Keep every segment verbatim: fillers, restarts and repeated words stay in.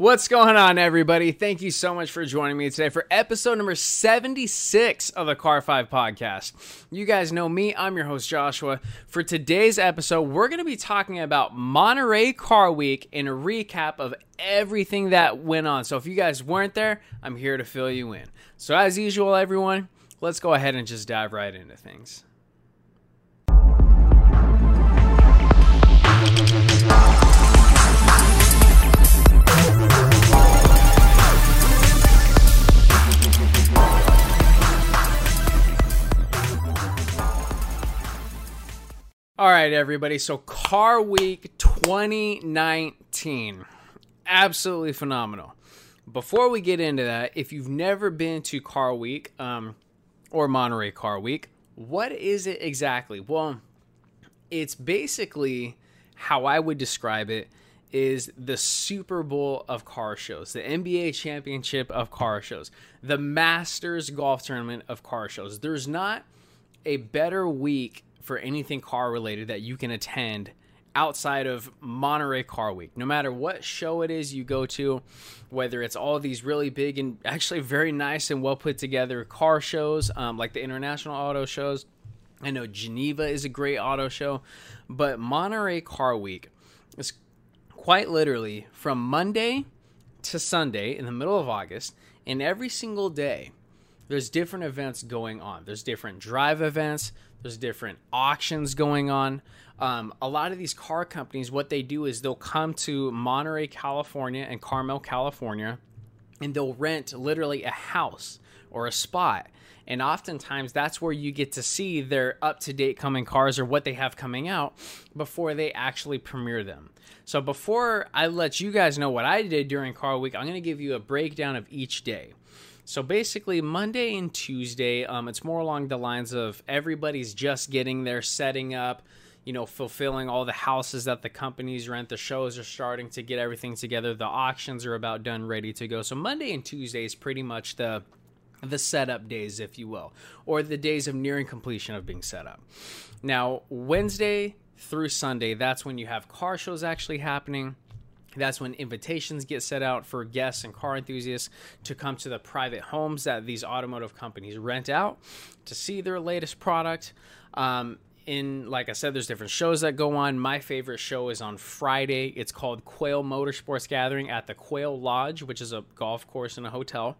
What's going on, everybody? Thank you so much for joining me today for episode number seventy-six of the Car five Podcast. You guys know me. I'm your host, Joshua. For today's episode, we're going to be talking about Monterey Car Week and a recap of everything that went on. So if you guys weren't there, I'm here to fill you in. So as usual, everyone, let's go ahead and just dive right into things. All right, everybody. So Car Week twenty nineteen, absolutely phenomenal. Before we get into that, if you've never been to Car Week um, or Monterey Car Week, what is it exactly? Well, it's basically how I would describe it is the Super Bowl of car shows, the N B A championship of car shows, the Masters golf tournament of car shows. There's not a better week for anything car related that you can attend outside of Monterey Car Week. No matter what show it is you go to, whether it's all these really big and actually very nice and well put together car shows, um, like the International Auto Shows. I know Geneva is a great auto show, but Monterey Car Week is quite literally from Monday to Sunday in the middle of August, and every single day there's different events going on. There's different drive events. There's different auctions going on. Um, a lot of these car companies, what they do is they'll come to Monterey, California and Carmel, California, and they'll rent literally a house or a spot. And oftentimes that's where you get to see their up-to-date coming cars or what they have coming out before they actually premiere them. So before I let you guys know what I did during Car Week, I'm going to give you a breakdown of each day. So basically, Monday and Tuesday, um, it's more along the lines of everybody's just getting there, setting up, you know, fulfilling all the houses that the companies rent. The shows are starting to get everything together. The auctions are about done, ready to go. So Monday and Tuesday is pretty much the the setup days, if you will, or the days of nearing completion of being set up. Now, Wednesday through Sunday, that's when you have car shows actually happening. That's when invitations get set out for guests and car enthusiasts to come to the private homes that these automotive companies rent out to see their latest product. Um, in, like I said, there's different shows that go on. My favorite show is on Friday. It's called Quail Motorsports Gathering at the Quail Lodge, which is a golf course and a hotel.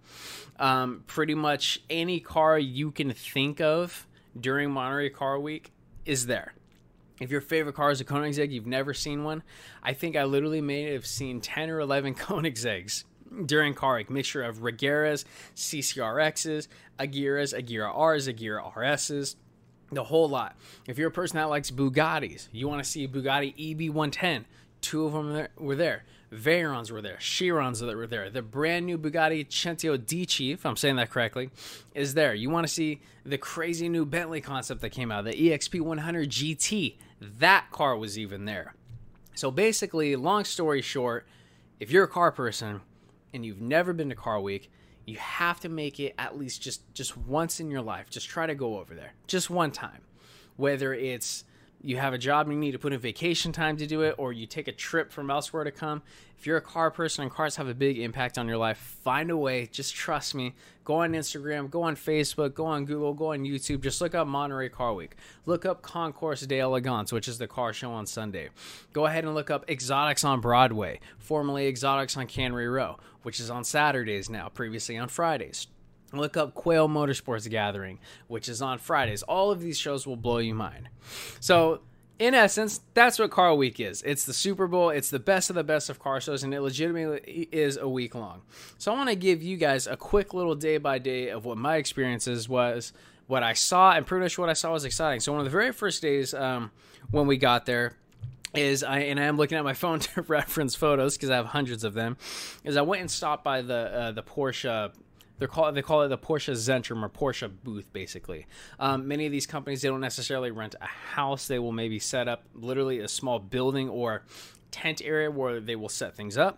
Um, pretty much any car you can think of during Monterey Car Week is there. If your favorite car is a Koenigsegg, you've never seen one, I think I literally may have seen ten or eleven Koenigsegg's during Car Week. Mixture of Regeras, C C R X's, Agiras, Agira R's, Agira R S's, the whole lot. If you're a person that likes Bugattis, you want to see a Bugatti E B one ten, two of them were there. Veyrons were there. Chirons that were there. The brand new Bugatti Centio D C, if I'm saying that correctly, is there. You want to see the crazy new Bentley concept that came out, the E X P one hundred G T. That car was even there. So basically, long story short, if you're a car person and you've never been to Car Week, you have to make it at least just, just once in your life. Just try to go over there. Just one time. Whether it's you have a job and you need to put in vacation time to do it, or you take a trip from elsewhere to come. If you're a car person and cars have a big impact on your life, find a way. Just trust me. Go on Instagram, go on Facebook, go on Google, go on YouTube. Just look up Monterey Car Week. Look up Concours de Elegance, which is the car show on Sunday. Go ahead and look up Exotics on Broadway, formerly Exotics on Cannery Row, which is on Saturdays now, previously on Fridays. Look up Quail Motorsports Gathering, which is on Fridays. All of these shows will blow your mind. So, in essence, that's what Car Week is. It's the Super Bowl. It's the best of the best of car shows, and it legitimately is a week long. So I want to give you guys a quick little day-by-day of what my experiences was, what I saw, and pretty much what I saw was exciting. So one of the very first days um, when we got there, is I and I am looking at my phone to reference photos because I have hundreds of them, is I went and stopped by the uh, the Porsche. They're call, they call it the Porsche Zentrum or Porsche booth, basically. Um, many of these companies, they don't necessarily rent a house. They will maybe set up literally a small building or tent area where they will set things up.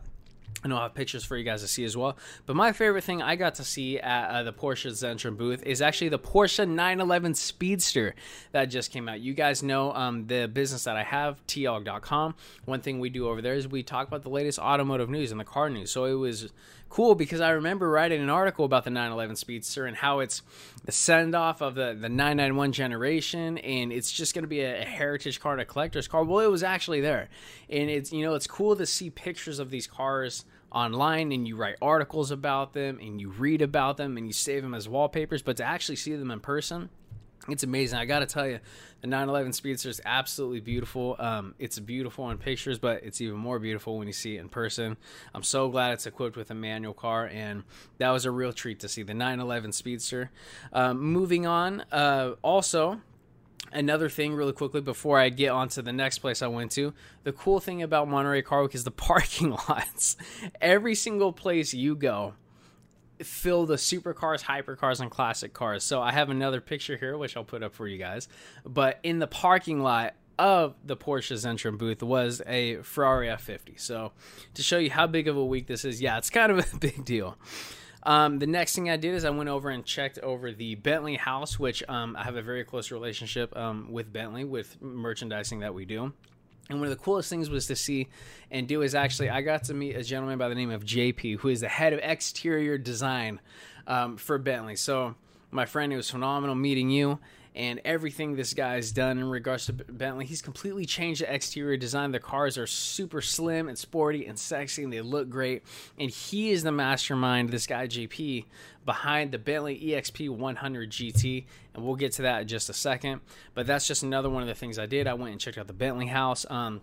And I'll have pictures for you guys to see as well. But my favorite thing I got to see at uh, the Porsche Zentrum booth is actually the Porsche nine eleven Speedster that just came out. You guys know um, the business that I have, T O G dot com. One thing we do over there is we talk about the latest automotive news and the car news. So it was cool because I remember writing an article about the nine eleven Speedster and how it's the send-off of the, the nine ninety-one generation, and it's just going to be a, a heritage car and a collector's car. Well, it was actually there. And it's, you know, it's cool to see pictures of these cars online, and you write articles about them and you read about them and you save them as wallpapers, but to actually see them in person, it's amazing. I gotta tell you, the nine eleven Speedster is absolutely beautiful. Um, it's beautiful in pictures, but it's even more beautiful when you see it in person. I'm so glad it's equipped with a manual car, and that was a real treat to see the nine eleven Speedster. Um, moving on, uh, also, another thing really quickly before I get on to the next place I went to, the cool thing about Monterey Car Week is the parking lots. Every single place you go, filled with supercars, hypercars, and classic cars. So I have another picture here, which I'll put up for you guys. But in the parking lot of the Porsche Zentrum booth was a Ferrari F fifty. So to show you how big of a week this is, yeah, it's kind of a big deal. Um, the next thing I did is I went over and checked over the Bentley house, which um, I have a very close relationship um, with Bentley, with merchandising that we do. And one of the coolest things was to see and do is actually I got to meet a gentleman by the name of J P, who is the head of exterior design um, for Bentley. So my friend, it was phenomenal meeting you. And everything this guy's done in regards to Bentley, he's completely changed the exterior design. The cars are super slim and sporty and sexy, and they look great. And he is the mastermind, this guy J P, behind the Bentley E X P one hundred G T. And we'll get to that in just a second. But that's just another one of the things I did. I went and checked out the Bentley house. Um,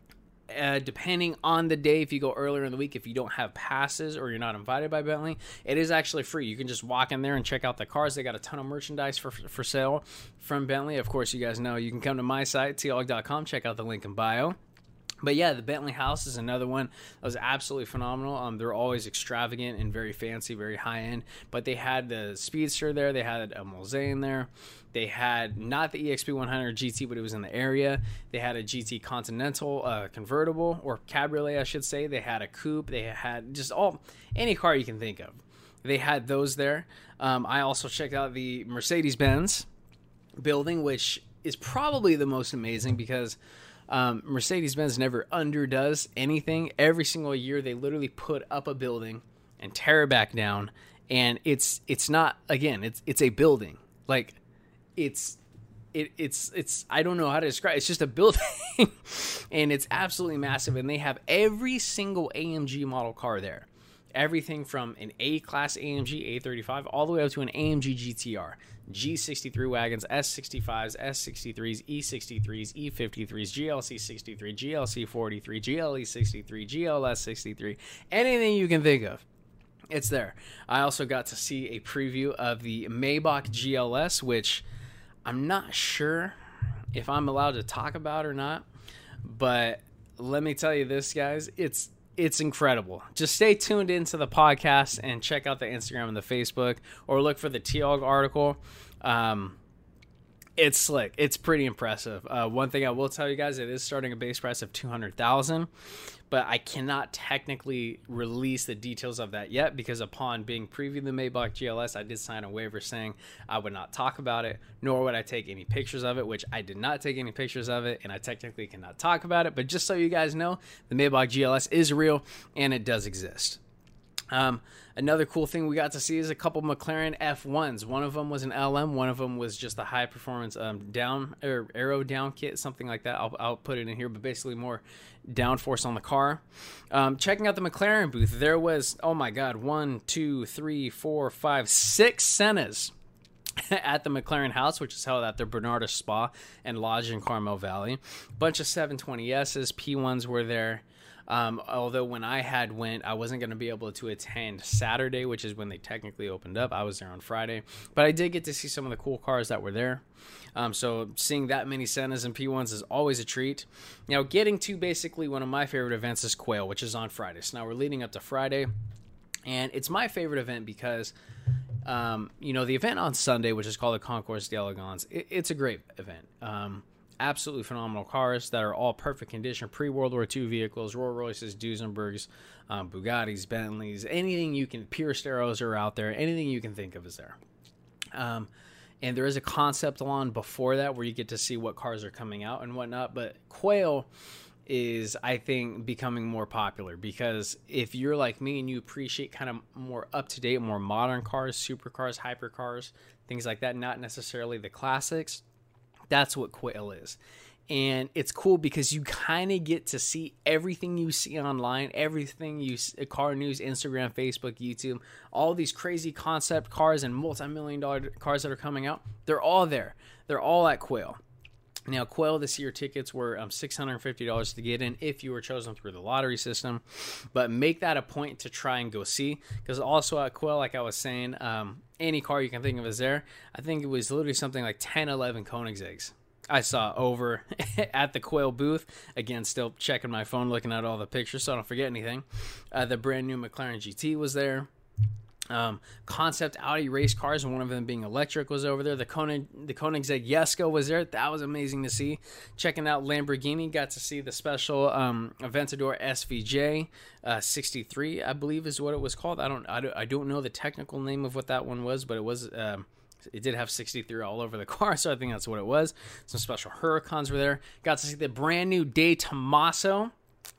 Uh, depending on the day, if you go earlier in the week, if you don't have passes or you're not invited by Bentley, it is actually free. You can just walk in there and check out the cars. They got a ton of merchandise for for sale from Bentley. Of course, you guys know you can come to my site, T O G dot com, check out the link in bio. But yeah, the Bentley house is another one that was absolutely phenomenal. Um, they're always extravagant and very fancy, very high end. But they had the Speedster there, they had a Mulsanne there, they had not the E X P one hundred G T, but it was in the area. They had a G T Continental uh, convertible, or cabriolet, I should say. They had a coupe. They had just all any car you can think of. They had those there. Um, I also checked out the Mercedes-Benz building, which is probably the most amazing because Um, Mercedes-Benz never underdoes anything. Every single year, they literally put up a building and tear it back down. And it's it's not, again, it's it's a building. Like, it's it it's it's I don't know how to describe it. It's just a building, and it's absolutely massive. And they have every single A M G model car there. Everything from an A-Class A M G A thirty-five all the way up to an A M G G T R, G sixty-three wagons, S sixty-fives, S sixty-threes, E sixty-threes, E fifty-threes, G L C sixty-three, G L C forty-three, G L E sixty-three, G L S sixty-three, anything you can think of. It's there. I also got to see a preview of the Maybach G L S, which I'm not sure if I'm allowed to talk about or not, but let me tell you this, guys, it's It's incredible. Just stay tuned into the podcast and check out the Instagram and the Facebook, or look for the T O G article. Um, it's slick. It's pretty impressive. Uh, one thing I will tell you guys, it is starting a base price of two hundred thousand dollars, but I cannot technically release the details of that yet because upon being previewed the Maybach G L S, I did sign a waiver saying I would not talk about it, nor would I take any pictures of it, which I did not take any pictures of it, and I technically cannot talk about it. But just so you guys know, the Maybach G L S is real, and it does exist. Um, another cool thing we got to see is a couple McLaren F ones. One of them was an L M. One of them was just a high performance um, down or aero down kit, something like that. I'll, I'll put it in here, but basically more downforce on the car. Um, checking out the McLaren booth, there was, oh my God, one, two, three, four, five, six Sennas at the McLaren house, which is held at their Bernarda Spa and Lodge in Carmel Valley. Bunch of seven twenty S's, P ones were there. Um, although when I had went, I wasn't going to be able to attend Saturday, which is when they technically opened up. I was there on Friday, but I did get to see some of the cool cars that were there. Um, so seeing that many Sennas and P ones is always a treat. Now, getting to basically one of my favorite events is Quail, which is on Friday. So now we're leading up to Friday, and it's my favorite event because, um, you know, the event on Sunday, which is called the Concours d'Elegance, it, it's a great event. Um, absolutely phenomenal cars that are all perfect condition, pre-World War Two vehicles, Rolls Royces, Duesenbergs, um, Bugattis, Bentleys, anything you can, Pierce Arrows are out there, anything you can think of is there. Um, and there is a concept lawn before that where you get to see what cars are coming out and whatnot, but Quail is, I think, becoming more popular because if you're like me and you appreciate kind of more up-to-date, more modern cars, supercars, hypercars, things like that, not necessarily the classics, that's what Quail is. And it's cool because you kind of get to see everything you see online, everything you see, car news, Instagram, Facebook, YouTube, all these crazy concept cars and multi-million dollar cars that are coming out. They're all there. They're all at Quail. Now, Quail this year tickets were um, six hundred fifty dollars to get in if you were chosen through the lottery system. But make that a point to try and go see. Because also at Quail, like I was saying, um, any car you can think of is there. I think it was literally something like ten, eleven Koenigsegg's I saw over at the Quail booth. Again, still checking my phone, looking at all the pictures so I don't forget anything. Uh, the brand new McLaren G T was there. Um, concept Audi race cars, and one of them being electric, was over there. The Koenig, the Koenigsegg Jesko was there. That was amazing to see. Checking out Lamborghini, got to see the special um, Aventador S V J uh, sixty-three, I believe is what it was called. I don't, I don't, I don't know the technical name of what that one was, but it was. Um, It did have sixty-three all over the car, so I think that's what it was. Some special Huracans were there. Got to see the brand new De Tomaso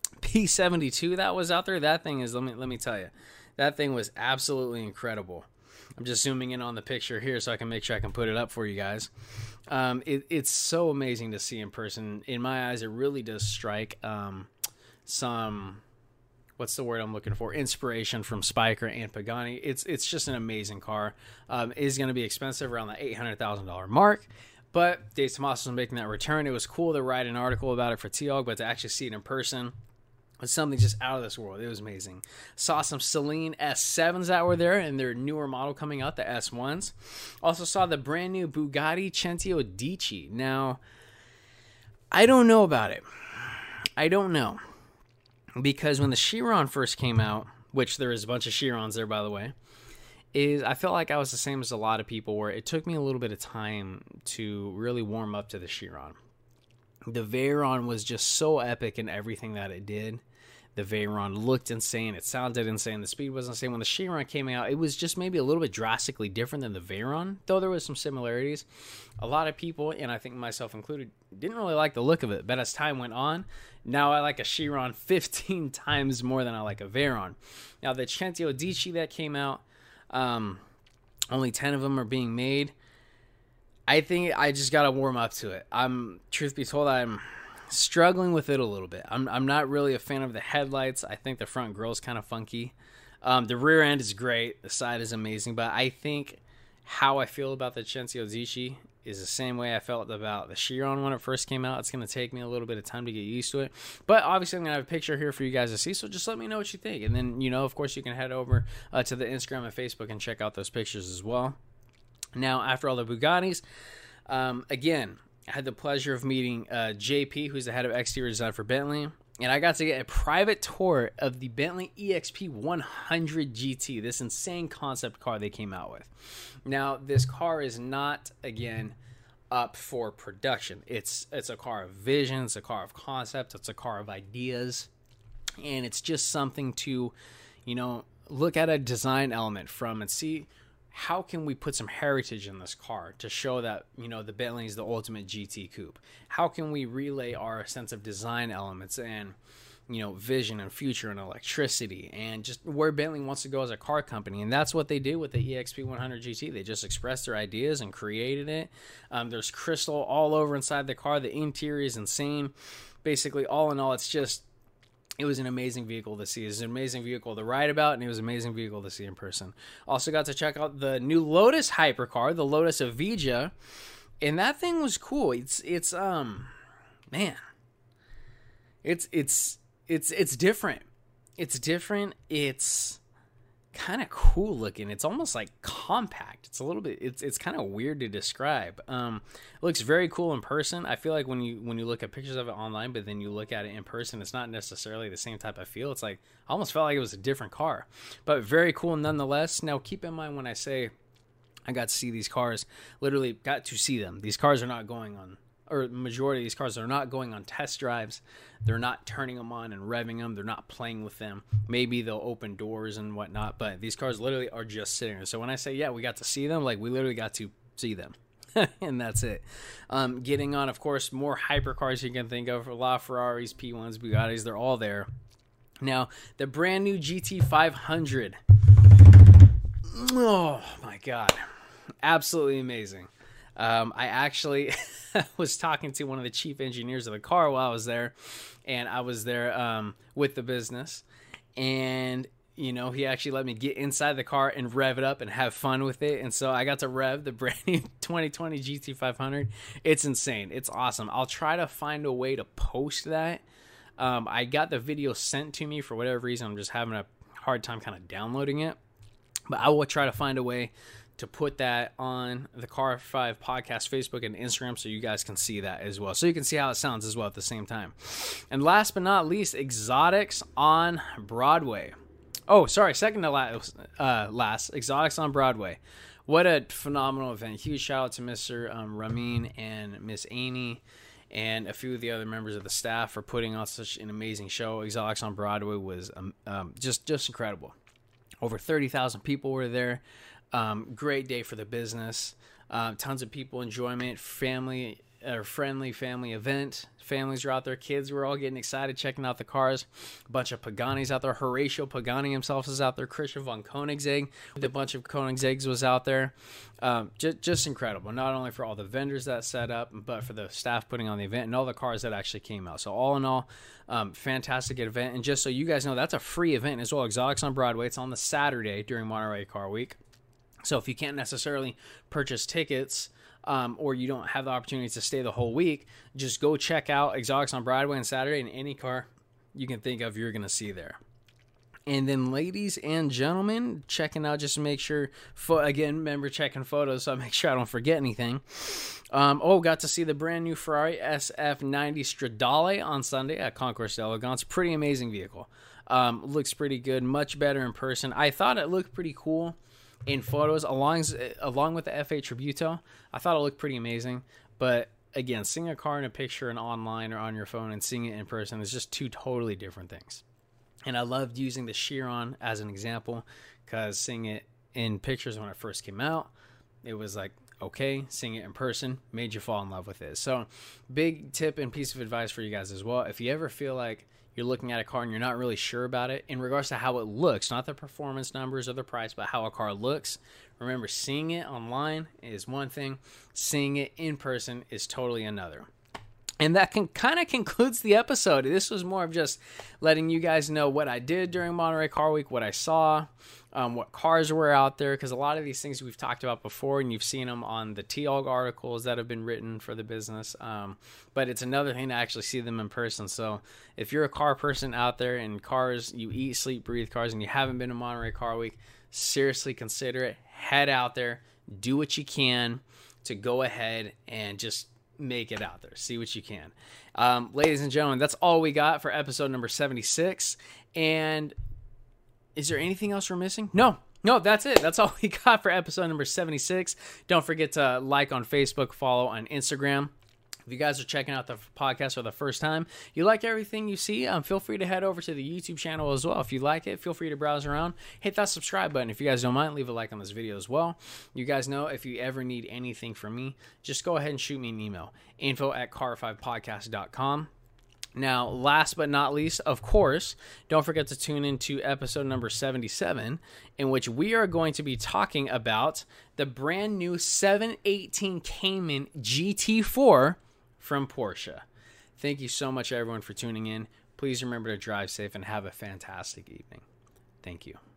P seventy-two that was out there. That thing is, let me let me tell you, that thing was absolutely incredible. I'm just zooming in on the picture here so I can make sure I can put it up for you guys. Um, it, it's so amazing to see in person. In my eyes, it really does strike um, some... What's the word I'm looking for? Inspiration from Spyker and Pagani. It's it's just an amazing car. Um, it is going to be expensive, around the eight hundred thousand dollars mark. But De Tomaso was making that return. It was cool to write an article about it for T O G, but to actually see it in person was something just out of this world. It was amazing. Saw some Celine S sevens that were there and their newer model coming out, the S ones. Also saw the brand new Bugatti Centio Dici. Now, I don't know about it. I don't know. Because when the Chiron first came out, which there is a bunch of Chirons there, by the way, is I felt like I was the same as a lot of people where it took me a little bit of time to really warm up to the Chiron. The Veyron was just so epic in everything that it did. The Veyron looked insane. It sounded insane. The speed was insane. When the Chiron came out, it was just maybe a little bit drastically different than the Veyron, though there was some similarities. A lot of people, and I think myself included, didn't really like the look of it. But as time went on, now I like a Chiron fifteen times more than I like a Veyron. Now, the Centio Dici that came out, um, only ten of them are being made. I think I just got to warm up to it. I'm, truth be told, I'm struggling with it a little bit. I'm I'm not really a fan of the headlights. I think the front grille's kind of funky. Um, the rear end is great. The side is amazing. But I think how I feel about the Centio Dici is the same way I felt about the Chiron when it first came out. It's going to take me a little bit of time to get used to it. But obviously I'm going to have a picture here for you guys to see. So just let me know what you think. And then, you know, of course, you can head over uh, to the Instagram and Facebook and check out those pictures as well. Now, after all the Bugattis, um, again, I had the pleasure of meeting uh, J P, who's the head of exterior design for Bentley, and I got to get a private tour of the Bentley E X P one hundred G T, this insane concept car they came out with. Now, this car is not, again, up for production. It's it's a car of vision, it's a car of concept, it's a car of ideas, and it's just something to, you know, look at a design element from and see how can we put some heritage in this car to show that, you know, the Bentley is the ultimate G T coupe? How can we relay our sense of design elements and, you know, vision and future and electricity and just where Bentley wants to go as a car company? And that's what they did with the E X P one hundred G T. They just expressed their ideas and created it. Um, there's crystal all over inside the car. The interior is insane. Basically, all in all, it's just, it was an amazing vehicle to see. It was an amazing vehicle to ride about, and it was an amazing vehicle to see in person. Also got to check out the new Lotus hypercar, the Lotus Evija, and that thing was cool. It's it's um, man, it's it's it's it's different. It's different. It's kind of cool looking. It's almost like compact. It's a little bit. It's it's kind of weird to describe. Um, it looks very cool in person. I feel like when you when you look at pictures of it online, but then you look at it in person, it's not necessarily the same type of feel. It's like I almost felt like it was a different car, but very cool nonetheless. Now keep in mind when I say I got to see these cars, literally got to see them. These cars are not going on or majority of these cars, they're not going on test drives. They're not turning them on and revving them. They're not playing with them. Maybe they'll open doors and whatnot, but these cars literally are just sitting there. So when I say, yeah, we got to see them, like we literally got to see them. And that's it. Um, getting on, of course, more hypercars you can think of. A lot of Ferraris, P ones, Bugattis, they're all there. Now, the brand new G T five hundred. Oh, my God. Absolutely amazing. Um, I actually was talking to one of the chief engineers of the car while I was there, and I was there um, with the business. And you know, he actually let me get inside the car and rev it up and have fun with it. And so I got to rev the brand new twenty twenty G T five hundred. It's insane. It's awesome. I'll try to find a way to post that. Um, I got the video sent to me for whatever reason. I'm just having a hard time kind of downloading it. But I will try to find a way to put that on the Car five Podcast Facebook and Instagram so you guys can see that as well. So you can see how it sounds as well at the same time. And last but not least, Exotics on Broadway. Oh, sorry, second to last, uh, last, Exotics on Broadway. What a phenomenal event. Huge shout out to Mister Um, Ramin and Miss Amy and a few of the other members of the staff for putting on such an amazing show. Exotics on Broadway was um, um, just, just incredible. Over thirty thousand people were there. Um, great day for the business. Um, tons of people, enjoyment, family, or friendly family event. Families were out there. Kids were all getting excited, checking out the cars. A bunch of Paganis out there. Horatio Pagani himself is out there. Christian von Koenigsegg, a bunch of Koenigsegg's was out there. Um, just, just incredible. Not only for all the vendors that set up, but for the staff putting on the event and all the cars that actually came out. So all in all, um, fantastic event. And just so you guys know, that's a free event as well. Exotics on Broadway. It's on the Saturday during Monterey Car Week. So if you can't necessarily purchase tickets, Um, or you don't have the opportunity to stay the whole week, just go check out Exotics on Broadway on Saturday, and any car you can think of you're going to see there. And then, ladies and gentlemen, checking out just to make sure, fo- again, remember checking photos so I make sure I don't forget anything. Um, oh, got to see the brand new Ferrari S F ninety Stradale on Sunday at Concours d'Elegance. Pretty amazing vehicle. Um, looks pretty good, much better in person. I thought it looked pretty cool in photos along along with the F eight Tributo. I thought it looked pretty amazing, but again, seeing a car in a picture and online or on your phone and seeing it in person is just two totally different things. And I loved using the Chiron as an example because seeing it in pictures when it first came out, it was like, okay, seeing it in person made you fall in love with it. So big tip and piece of advice for you guys as well. If you ever feel like you're looking at a car and you're not really sure about it in regards to how it looks, not the performance numbers or the price, but how a car looks, remember, seeing it online is one thing. Seeing it in person is totally another. And that can kind of concludes the episode. This was more of just letting you guys know what I did during Monterey Car Week, what I saw, um, what cars were out there, because a lot of these things we've talked about before, and you've seen them on the T O G articles that have been written for the business. Um, but it's another thing to actually see them in person. So if you're a car person out there and cars, you eat, sleep, breathe cars, and you haven't been to Monterey Car Week, seriously consider it. Head out there, do what you can to go ahead and just make it out there. See what you can. Um, ladies and gentlemen, that's all we got for episode number seventy-six. And is there anything else we're missing? No. No, that's it. That's all we got for episode number seventy-six. Don't forget to like on Facebook, follow on Instagram. If you guys are checking out the podcast for the first time, you like everything you see, um, feel free to head over to the YouTube channel as well. If you like it, feel free to browse around. Hit that subscribe button. If you guys don't mind, leave a like on this video as well. You guys know if you ever need anything from me, just go ahead and shoot me an email. info at car five podcast dot com. Now, last but not least, of course, don't forget to tune into episode number seventy-seven, in which we are going to be talking about the brand new seven eighteen Cayman G T four from Porsche. Thank you so much, everyone, for tuning in. Please remember to drive safe and have a fantastic evening. Thank you.